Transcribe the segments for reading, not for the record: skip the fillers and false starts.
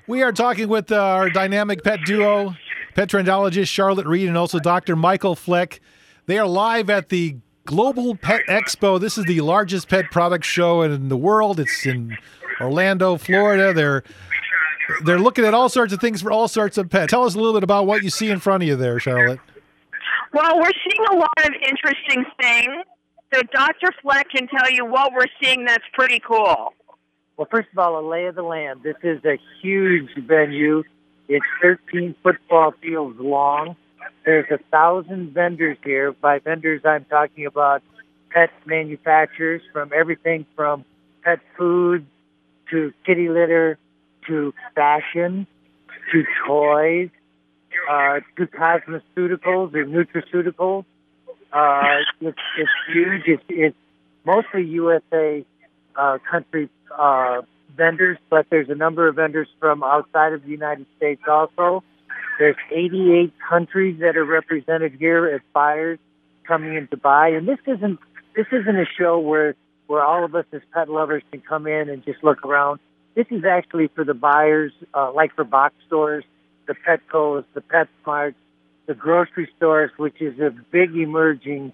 We are talking with our dynamic pet duo, pet trendologist Charlotte Reed and also Dr. Michael Fleck. They are live at the Global Pet Expo. This is the largest pet product show in the world. It's in Orlando, Florida. They're looking at all sorts of things for all sorts of pets. Tell us a little bit about what you see in front of you there, Charlotte. Well, we're seeing a lot of interesting things. So Dr. Fleck can tell you what we're seeing that's pretty cool. Well, first of all, a lay of the land. This is a huge venue. It's 13 football fields long. There's 1,000 vendors here. By vendors, I'm talking about pet manufacturers, from everything from pet food to kitty litter to fashion to toys to cosmeceuticals or nutraceuticals. It's huge. It's mostly USA country vendors, but there's a number of vendors from outside of the United States also. There's 88 countries that are represented here as buyers coming in to buy. And this isn't a show where all of us as pet lovers can come in and just look around. This is actually for the buyers, like for box stores, the Petcos, the PetSmarts, the grocery stores, which is a big emerging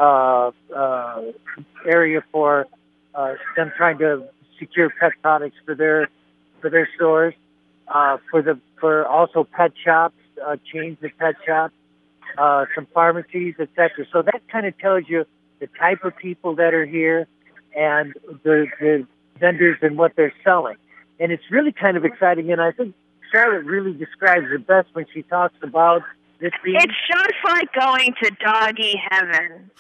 area for them trying to secure pet products for their stores, for also pet shops, chains of pet shops, some pharmacies, etc. So that kind of tells you the type of people that are here and the vendors and what they're selling. And it's really kind of exciting, and I think Charlotte really describes it best when she talks about this being... It's just like going to doggy heaven.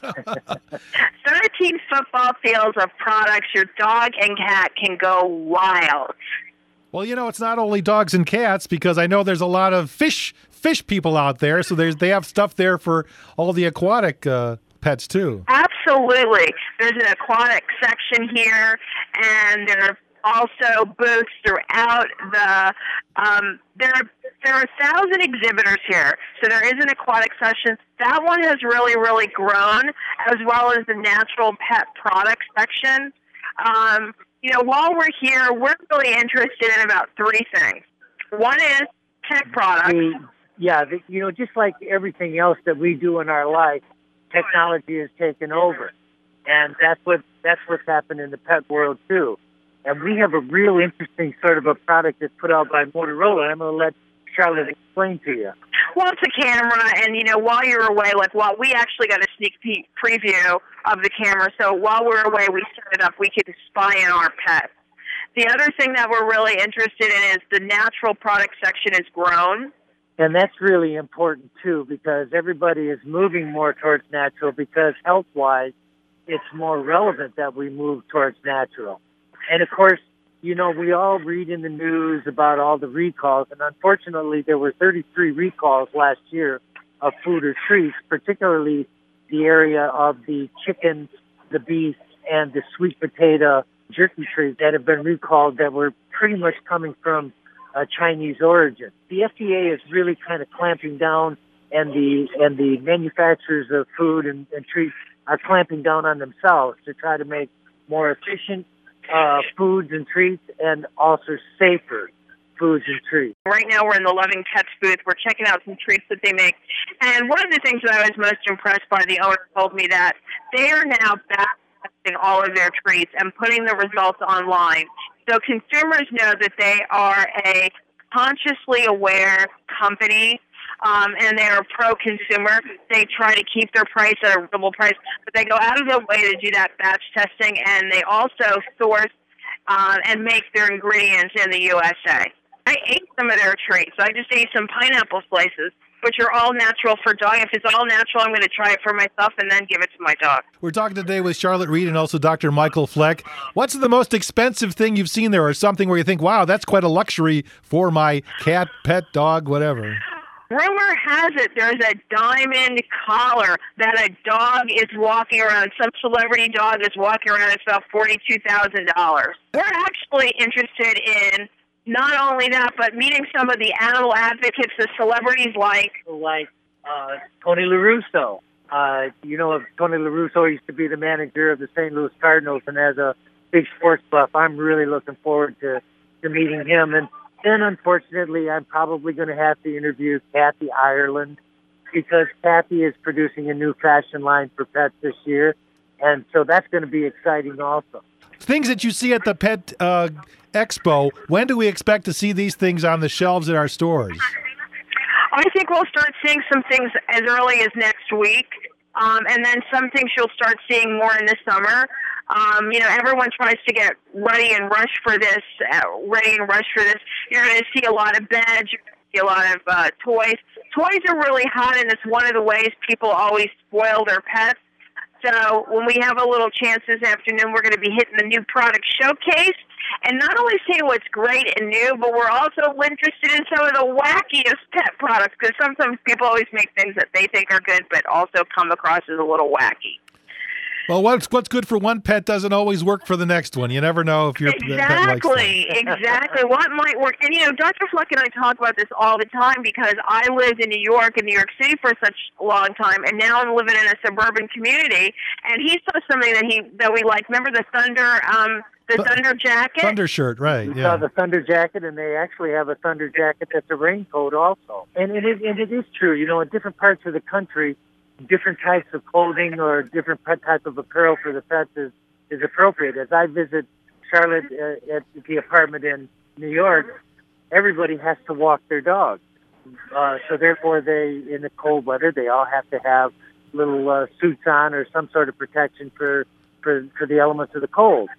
13 football fields of products. Your dog and cat can go wild. Well, it's not only dogs and cats, because I know there's a lot of fish people out there, so they have stuff there for all the aquatic pets, too. Absolutely. There's an aquatic section here, and there are also booths throughout the... There are 1,000 exhibitors here, so there is an aquatic section. That one has really, really grown, as well as the natural pet product section. While we're here, we're really interested in about three things. One is pet products. Just like everything else that we do in our life, technology has taken over, and that's what's happened in the pet world too. And we have a real interesting sort of a product that's put out by Motorola. I'm going to let Charlotte explain to you. Well, it's a camera, and, while you're away, we actually got a sneak peek preview of the camera, so while we're away, we set it up, we could spy on our pets. The other thing that we're really interested in is the natural product section has grown. And that's really important, too, because everybody is moving more towards natural, because health-wise, it's more relevant that we move towards natural. And, of course, we all read in the news about all the recalls, and unfortunately there were 33 recalls last year of food or treats, particularly the area of the chicken, the beef, and the sweet potato jerky treats that have been recalled that were pretty much coming from Chinese origin. The FDA is really kind of clamping down, and the manufacturers of food and treats are clamping down on themselves to try to make more efficient foods and treats, and also safer foods and treats. Right now we're in the Loving Pets booth. We're checking out some treats that they make. And one of the things that I was most impressed by, the owner told me that they are now back testing all of their treats and putting the results online. So consumers know that they are a consciously aware company, and they are pro-consumer. They try to keep their price at a reasonable price, but they go out of their way to do that batch testing, and they also source and make their ingredients in the USA. I ate some of their treats. I just ate some pineapple slices, which are all natural for dog. If it's all natural, I'm going to try it for myself and then give it to my dog. We're talking today with Charlotte Reed and also Dr. Michael Fleck. What's the most expensive thing you've seen there, or something where you think, wow, that's quite a luxury for my cat, pet, dog, whatever? Rumor has it there's a diamond collar that a dog is walking around. Some celebrity dog is walking around. It's about $42,000. We're actually interested in not only that, but meeting some of the animal advocates, the celebrities like Tony La Russa. Tony La Russa used to be the manager of the St. Louis Cardinals, and as a big sports buff, I'm really looking forward to meeting him. And then unfortunately, I'm probably going to have to interview Kathy Ireland because Kathy is producing a new fashion line for pets this year. And so that's going to be exciting also. Things that you see at the Pet Expo, when do we expect to see these things on the shelves at our stores? I think we'll start seeing some things as early as next week, and then some things you'll start seeing more in the summer. Everyone tries to get ready and rush for this. You're going to see a lot of beds. You're going to see a lot of toys. Toys are really hot, and it's one of the ways people always spoil their pets. So when we have a little chance this afternoon, we're going to be hitting the new product showcase and not only seeing what's great and new, but we're also interested in some of the wackiest pet products because sometimes people always make things that they think are good but also come across as a little wacky. Well, what's good for one pet doesn't always work for the next one. You never know if your pet likes them. Exactly. What might work. And, Dr. Fleck and I talk about this all the time because I lived in New York and New York City for such a long time, and now I'm living in a suburban community, and he saw something that we like. Remember the Thunder Thunder jacket? Thunder shirt, right. We saw the Thunder jacket, and they actually have a Thunder jacket that's a raincoat also. And it is true. In different parts of the country, different types of clothing or different type of apparel for the pets is appropriate. As I visit Charlotte at the apartment in New York, everybody has to walk their dog. So therefore, in the cold weather, they all have to have little suits on or some sort of protection for the elements of the cold.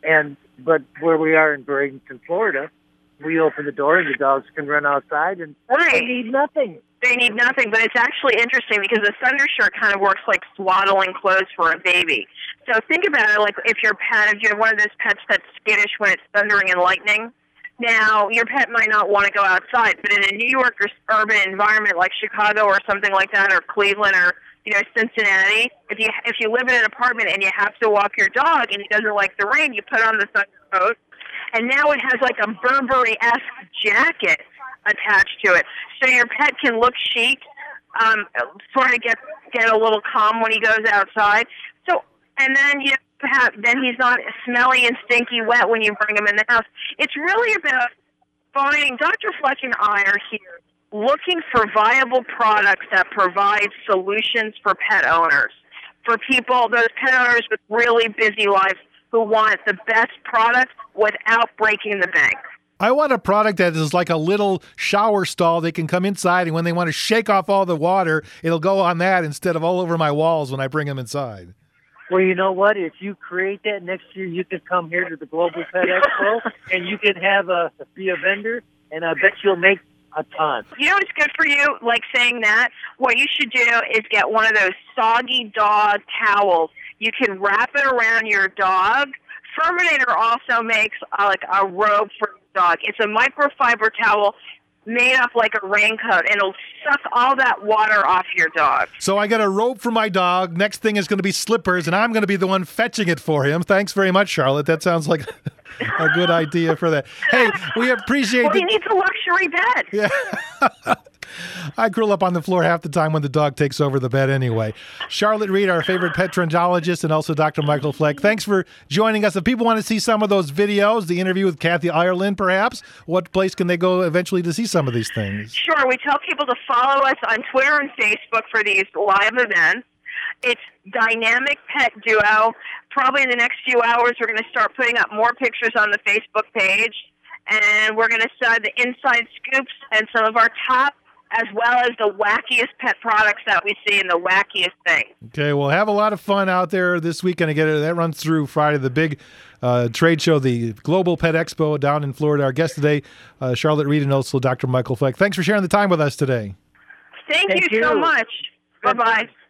But where we are in Bradenton, Florida, we open the door and the dogs can run outside and they need nothing. They need nothing, but it's actually interesting because the Thunder shirt kind of works like swaddling clothes for a baby. So think about it like if you have one of those pets that's skittish when it's thundering and lightning. Now, your pet might not want to go outside, but in a New York or urban environment like Chicago or something like that, or Cleveland or Cincinnati, if you live in an apartment and you have to walk your dog and he doesn't like the rain, you put on the Thunder coat, and now it has like a Burberry-esque jacket attached to it, so your pet can look chic, sort of get a little calm when he goes outside. So, and then then he's not smelly and stinky wet when you bring him in the house. It's really about finding. Dr. Fleck and I are here looking for viable products that provide solutions for pet owners, for people, those pet owners with really busy lives who want the best product without breaking the bank. I want a product that is like a little shower stall. They can come inside, and when they want to shake off all the water, it'll go on that instead of all over my walls when I bring them inside. Well, you know what? If you create that next year, you can come here to the Global Pet Expo, and you can be a vendor, and I bet you'll make a ton. You know what's good for you, like saying that? What you should do is get one of those soggy dog towels. You can wrap it around your dog. Furminator also makes a robe for your dog. It's a microfiber towel made up like a raincoat, and it'll suck all that water off your dog. So I got a robe for my dog. Next thing is going to be slippers, and I'm going to be the one fetching it for him. Thanks very much, Charlotte. That sounds like a good idea for that. Hey, we appreciate he needs a luxury bed. Yeah. I curl up on the floor half the time when the dog takes over the bed anyway. Charlotte Reed, our favorite pet trendologist, and also Dr. Michael Fleck. Thanks for joining us. If people want to see some of those videos, the interview with Kathy Ireland, perhaps, what place can they go eventually to see some of these things? Sure. We tell people to follow us on Twitter and Facebook for these live events. It's Dynamic Pet Duo. Probably in the next few hours, we're going to start putting up more pictures on the Facebook page, and we're going to send the inside scoops and some of our top, as well as the wackiest pet products that we see and the wackiest things. Okay, well, have a lot of fun out there this weekend. Again, that runs through Friday, the big trade show, the Global Pet Expo down in Florida. Our guest today, Charlotte Reed, and also Dr. Michael Fleck. Thanks for sharing the time with us today. Thank you so much. Bye-bye.